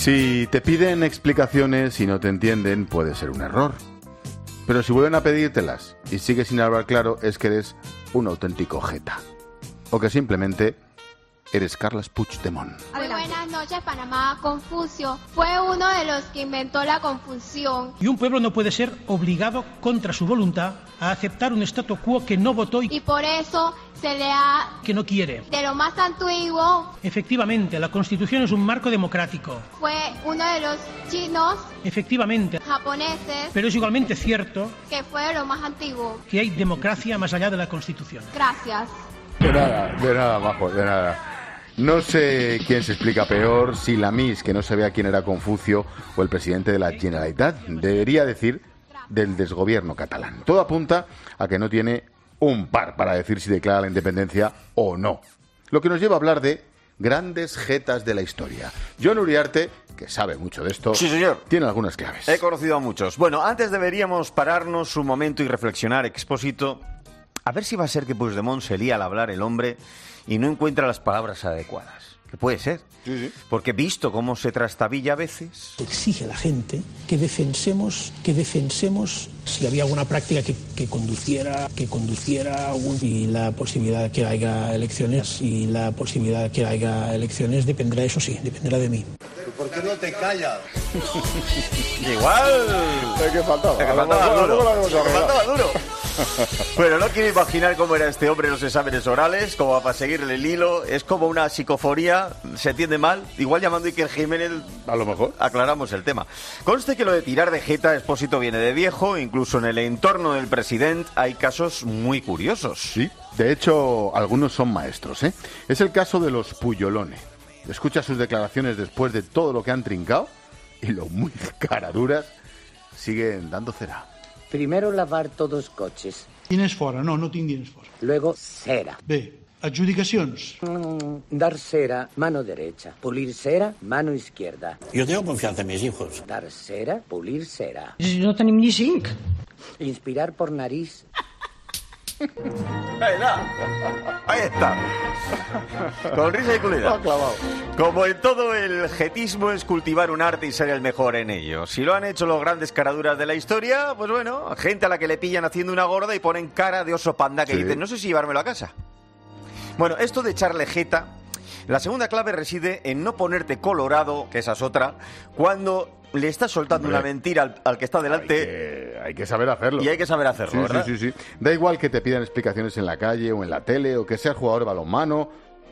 Si te piden explicaciones y no te entienden, puede ser un error. Pero si vuelven a pedírtelas y sigues sin hablar claro, es que eres un auténtico jeta. O que simplemente eres Carles Puigdemont. Muy buenas noches, Panamá. Confucio fue uno de los que inventó la confusión. Y un pueblo no puede ser obligado contra su voluntad a aceptar un statu quo que no votó Y por eso se le ha... que no quiere. De lo más antiguo Efectivamente, la Constitución es un marco democrático. fue uno de los chinos, Efectivamente, japoneses, pero es igualmente cierto que fue de lo más antiguo. que hay democracia más allá de la Constitución. Gracias. De nada, majo, de nada. No sé quién se explica peor, si la Miss, que no sabía quién era Confucio, o el presidente de la Generalitat, debería decir del desgobierno catalán. Todo apunta a que no tiene un par para decir si declara la independencia o no. Lo que nos lleva a hablar de grandes jetas de la historia. Jon Uriarte, que sabe mucho de esto, sí, señor, tiene algunas claves. He conocido a muchos. Bueno, antes deberíamos pararnos un momento y reflexionar, Expósito, a ver si va a ser que Puigdemont se lía al hablar el hombre y no encuentra las palabras adecuadas. Que puede ser. Sí. Porque visto cómo se trastabilla a veces... Exige a la gente que defensemos si había alguna práctica que conduciera y la posibilidad que haya elecciones dependerá, eso sí, dependerá de mí. ¿Por qué no te callas? Igual... Es que faltaba duro. Bueno, no quiero imaginar cómo era este hombre en los exámenes orales, como para seguirle el hilo. Es como una psicofonía, se entiende mal. Igual llamando a Iker Jiménez, a lo mejor aclaramos el tema. Conste que lo de tirar de jeta, Expósito, viene de viejo. Incluso en el entorno del presidente hay casos muy curiosos. Sí, de hecho, algunos son maestros, ¿eh? Es el caso de los Puyolone. Escucha sus declaraciones después de todo lo que han trincado y lo muy caraduras siguen dando cera. Primero lavar tots cotxes. Diners fora, no tinc diners fora. Luego cera. Bé, adjudicacions. Dar cera, mano derecha. Pulir cera, mano izquierda. Yo tengo confianza en mis hijos. Dar cera, pulir cera. No tenim ni 5. Inspirar por nariz. Ahí está. Con risa y culera. Como en todo, el jetismo es cultivar un arte y ser el mejor en ello. Si lo han hecho los grandes caraduras de la historia, pues bueno, gente a la que le pillan haciendo una gorda y ponen cara de oso panda que dicen, no sé si llevármelo a casa. Bueno, esto de echarle jeta, la segunda clave reside en no ponerte colorado, que esa es otra, cuando le estás soltando una mentira al que está delante. Hay que saber hacerlo. Y hay que saber hacerlo, ¿verdad? Sí. Da igual que te pidan explicaciones en la calle o en la tele, o que seas jugador de balonmano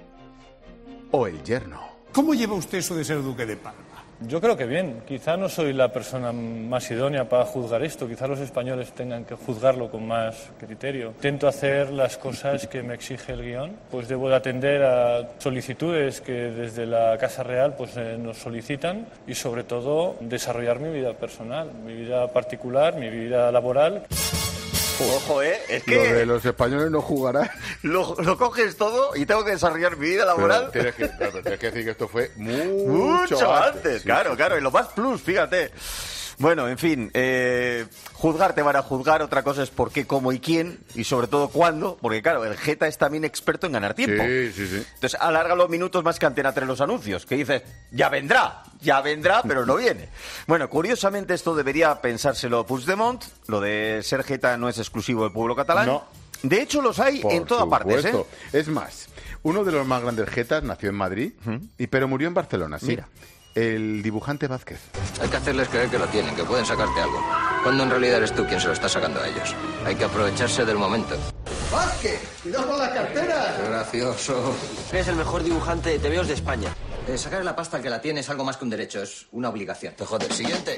o el yerno. ¿Cómo lleva usted eso de ser duque de Palma? Yo creo que bien. Quizá no soy la persona más idónea para juzgar esto. Quizá los españoles tengan que juzgarlo con más criterio. Intento hacer las cosas que me exige el guión. Pues debo de atender a solicitudes que desde la Casa Real pues, nos solicitan y sobre todo desarrollar mi vida personal, mi vida particular, mi vida laboral. Ojo, es que... Lo de los españoles no jugará. Lo coges todo y tengo que desarrollar mi vida laboral. Pero tienes que decir que esto fue mucho antes. Sí. Claro, y lo más plus, fíjate. Bueno, en fin, juzgar te van a juzgar, otra cosa es por qué, cómo y quién, y sobre todo cuándo, porque claro, el jeta es también experto en ganar tiempo. Sí. Entonces alarga los minutos más que Antena 3 los anuncios, que dices, ya vendrá, pero no viene. Bueno, curiosamente esto debería pensárselo Puigdemont, lo de ser jeta no es exclusivo del pueblo catalán. No. De hecho los hay en todas partes, ¿eh? Es más, uno de los más grandes jetas nació en Madrid, pero murió en Barcelona, sí. Mira. El dibujante Vázquez. Hay que hacerles creer que lo tienen, que pueden sacarte algo, cuando en realidad eres tú quien se lo está sacando a ellos. Hay que aprovecharse del momento. ¡Vázquez! ¡Cuidado con las carteras! ¡Qué gracioso! Eres el mejor dibujante de TVOs de España. Sacarle la pasta al que la tiene es algo más que un derecho, es una obligación. Te joder, siguiente.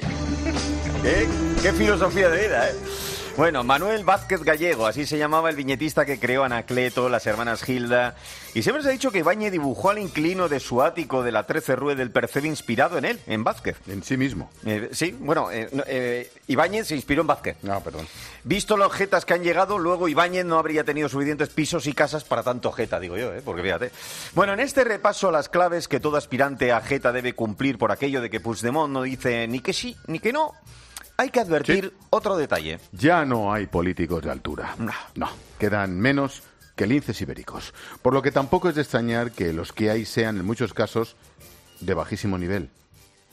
Qué filosofía de vida, ¿eh? Bueno, Manuel Vázquez Gallego, así se llamaba el viñetista que creó Anacleto, las hermanas Gilda. Y siempre se ha dicho que Ibáñez dibujó al inquilino de su ático de la 13 Rue del Percebe inspirado en él, en Vázquez. En sí mismo. Sí, bueno, Ibáñez se inspiró en Vázquez. No, perdón. Visto los jetas que han llegado, luego Ibáñez no habría tenido suficientes pisos y casas para tanto jeta, digo yo, porque fíjate. Bueno, en este repaso a las claves que todo aspirante a jeta debe cumplir por aquello de que Puigdemont no dice ni que sí ni que no, hay que advertir otro detalle. Ya no hay políticos de altura. No, quedan menos que linces ibéricos. Por lo que tampoco es de extrañar que los que hay sean, en muchos casos, de bajísimo nivel.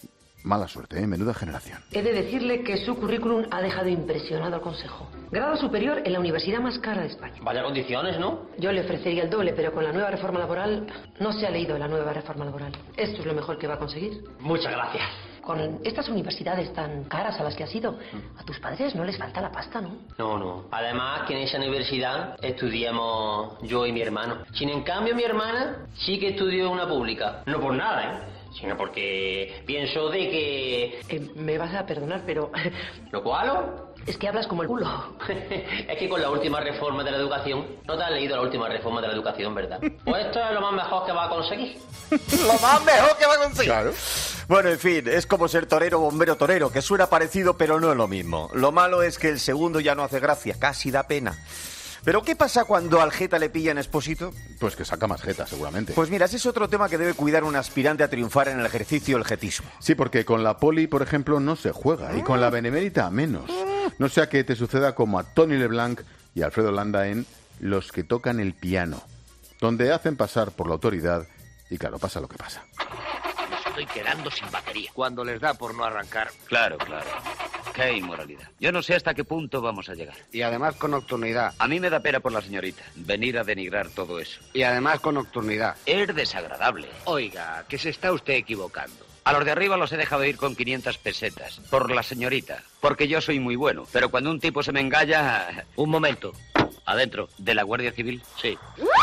Mala suerte, ¿eh? Menuda generación. He de decirle que su currículum ha dejado impresionado al Consejo. Grado superior en la universidad más cara de España. Vaya condiciones, ¿no? Yo le ofrecería el doble, pero con la nueva reforma laboral... No se ha leído la nueva reforma laboral. Esto es lo mejor que va a conseguir. Muchas gracias. Con estas universidades tan caras a las que has ido, a tus padres no les falta la pasta, ¿no? No. Además, que en esa universidad estudiamos yo y mi hermano. Sin en cambio, mi hermana sí que estudió en una pública. No por nada, sino porque pienso de que... me vas a perdonar, pero... ¿Lo cual? Es que hablas como el culo. Es que con la última reforma de la educación... No te has leído la última reforma de la educación, ¿verdad? Pues esto es lo más mejor que va a conseguir. Lo más mejor que va a conseguir. Claro. Bueno, en fin, es como ser torero, bombero, torero, que suena parecido, pero no es lo mismo. Lo malo es que el segundo ya no hace gracia, casi da pena. ¿Pero qué pasa cuando al jeta le pillan Expósito? Pues que saca más jeta, seguramente. Pues mira, ese es otro tema que debe cuidar un aspirante a triunfar en el ejercicio del jetismo. Sí, porque con la poli, por ejemplo, no se juega, y con la benemérita menos. No sea que te suceda como a Tony Leblanc y Alfredo Landa en Los que tocan el piano, donde hacen pasar por la autoridad y claro, pasa lo que pasa. Me estoy quedando sin batería. Cuando les da por no arrancar. Claro. Qué inmoralidad. Yo no sé hasta qué punto vamos a llegar. Y además con nocturnidad. A mí me da pena por la señorita, venir a denigrar todo eso. Y además con nocturnidad. Es desagradable. Oiga, que se está usted equivocando. A los de arriba los he dejado ir con 500 pesetas. Por la señorita. Porque yo soy muy bueno. Pero cuando un tipo se me engalla... Un momento. ¿Adentro? ¿De la Guardia Civil? Sí.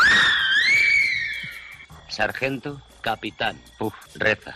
Sargento, capitán. Reza.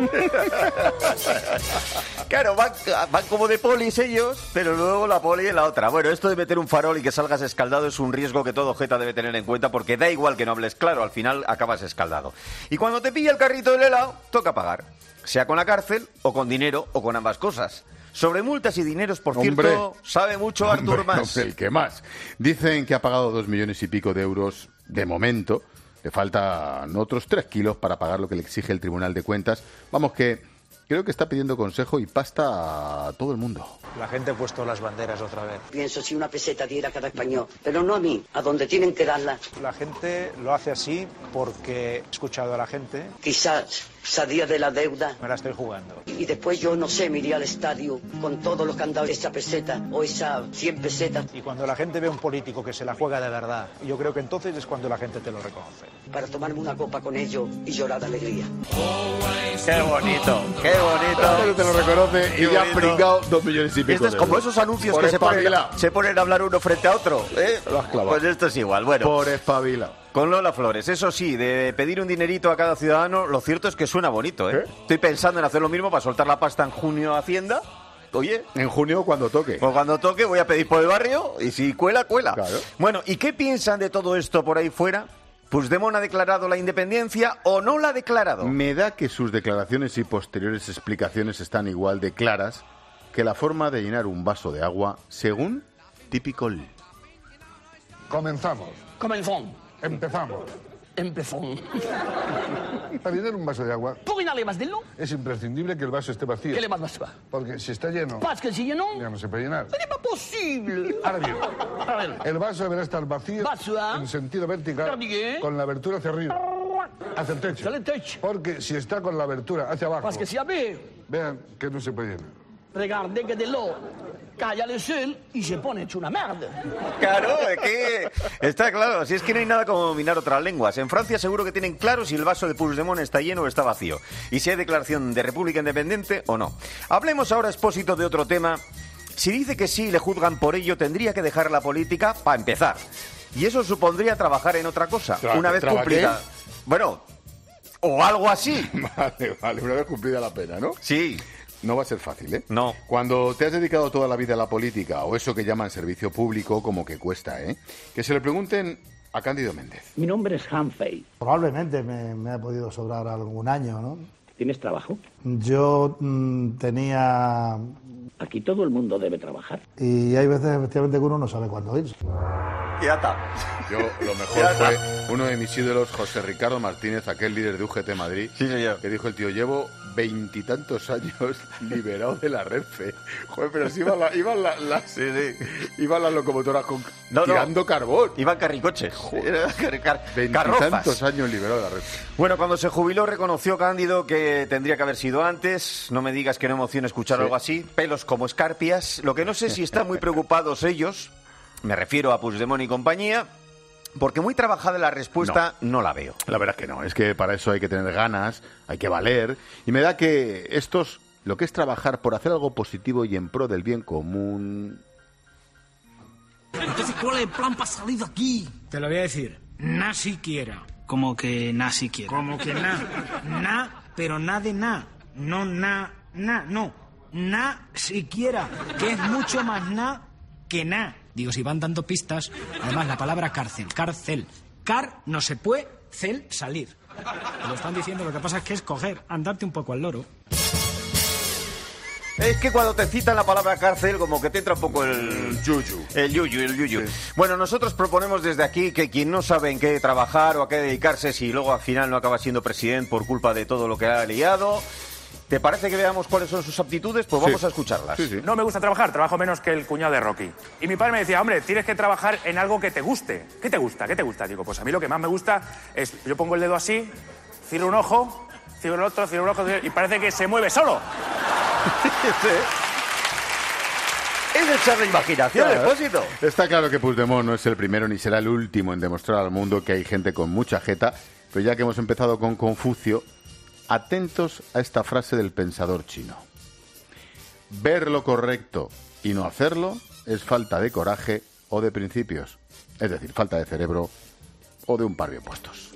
Claro, van como de polis ellos, pero luego la poli es la otra. Bueno, esto de meter un farol y que salgas escaldado es un riesgo que todo jeta debe tener en cuenta, porque da igual que no hables claro, al final acabas escaldado. Y cuando te pilla el carrito del helado, toca pagar. Sea con la cárcel, o con dinero, o con ambas cosas. Sobre multas y dineros, por cierto, sabe mucho Artur Mas. El que más. Dicen que ha pagado 2 millones y pico de euros de momento. Le faltan otros 3 kilos para pagar lo que le exige el Tribunal de Cuentas. Vamos, que creo que está pidiendo consejo y pasta a todo el mundo. La gente ha puesto las banderas otra vez. Pienso si una peseta diera a cada español, pero no a mí, a donde tienen que darla. La gente lo hace así porque he escuchado a la gente. Quizás salía de la deuda. Me la estoy jugando. Y después yo, no sé, me iría al estadio con todo lo que han dado esa peseta o esa 100 pesetas. Y cuando la gente ve a un político que se la juega de verdad, yo creo que entonces es cuando la gente te lo reconoce. Para tomarme una copa con ellos y llorar de alegría. ¡Qué bonito! ¡Qué bonito! Te lo reconoce y ya ha pringado 2 millones y pico. Esto es como esos anuncios que se ponen a hablar uno frente a otro. Lo has clavado. Pues esto es igual. Bueno, por espabilado. Con Lola Flores, eso sí, de pedir un dinerito a cada ciudadano, lo cierto es que suena bonito, ¿eh? Estoy pensando en hacer lo mismo para soltar la pasta en junio a Hacienda. Oye, en junio cuando toque. Pues cuando toque voy a pedir por el barrio y si cuela, cuela. Claro. Bueno, ¿y qué piensan de todo esto por ahí fuera? ¿Puigdemont ha declarado la independencia o no la ha declarado? Me da que sus declaraciones y posteriores explicaciones están igual de claras que la forma de llenar un vaso de agua según típico. Comenzamos. Empezamos. Para llenar un vaso de agua es imprescindible que el vaso esté vacío. Porque si está lleno, ya no se puede llenar. Ahora bien, el vaso deberá estar vacío en sentido vertical con la abertura hacia arriba, hacia el techo. Porque si está con la abertura hacia abajo, vean que no se puede llenar. Regardez que de l'eau cae al sol y se pone hecho una merda. Claro, es que está claro, si es que no hay nada como dominar otras lenguas. En Francia seguro que tienen claro si el vaso de Puigdemont está lleno o está vacío, y si hay declaración de república independiente o no. Hablemos ahora, Expósito, de otro tema. Si dice que sí y le juzgan por ello, tendría que dejar la política para empezar. Y eso supondría trabajar en otra cosa, una vez cumplida. Bueno, o algo así. Vale, una vez cumplida la pena, ¿no? Sí. No va a ser fácil, ¿eh? No. Cuando te has dedicado toda la vida a la política, o eso que llaman servicio público, como que cuesta, ¿eh? Que se le pregunten a Cándido Méndez. Mi nombre es Hanfei. Probablemente me ha podido sobrar algún año, ¿no? ¿Tienes trabajo? Yo tenía... Aquí todo el mundo debe trabajar. Y hay veces, efectivamente, que uno no sabe cuándo irse. Ya está. Yo, lo mejor fue uno de mis ídolos, José Ricardo Martínez, aquel líder de UGT Madrid, sí, señor, que dijo el tío, llevo 20 y tantos años liberado de la Renfe. Joder, pero si iban las locomotoras tirando carbón. Iban carricoches. Joder. 20 y tantos años liberado de la Renfe. Bueno, cuando se jubiló reconoció Cándido que que tendría que haber sido antes. No me digas que no emociona escuchar algo así. Pelos como escarpias. Lo que no sé si están muy preocupados ellos, me refiero a Puigdemont y compañía, porque muy trabajada la respuesta no la veo. La verdad es que no. Es que para eso hay que tener ganas, hay que valer. Y me da que estos, lo que es trabajar por hacer algo positivo y en pro del bien común... Entonces, ¿cuál es el plan para salir de aquí? Te lo voy a decir. Na siquiera. Como que na siquiera. Como que na. Na, pero na de na. No na, no. Na siquiera. Que es mucho más na que na. Digo, si van dando pistas. Además, la palabra cárcel. Cárcel. Car no se puede, cel salir. Te lo están diciendo, lo que pasa es que es coger, andarte un poco al loro. Es que cuando te citan la palabra cárcel, como que te entra un poco el yuyu. El yuyu. Sí. Bueno, nosotros proponemos desde aquí que quien no sabe en qué trabajar o a qué dedicarse, si luego al final no acaba siendo presidente por culpa de todo lo que ha liado, ¿te parece que veamos cuáles son sus aptitudes? Pues vamos a escucharlas. Sí. No me gusta trabajar, trabajo menos que el cuñado de Rocky. Y mi padre me decía, hombre, tienes que trabajar en algo que te guste. ¿Qué te gusta? Digo, pues a mí lo que más me gusta es, yo pongo el dedo así, cierro un ojo, cierro el otro, cierro un ojo, y parece que se mueve solo. Es echarle imaginación, Expósito. Está claro que Puigdemont no es el primero ni será el último en demostrar al mundo que hay gente con mucha jeta, pero ya que hemos empezado con Confucio, atentos a esta frase del pensador chino. Ver lo correcto y no hacerlo es falta de coraje o de principios, es decir, falta de cerebro o de un par bien puestos.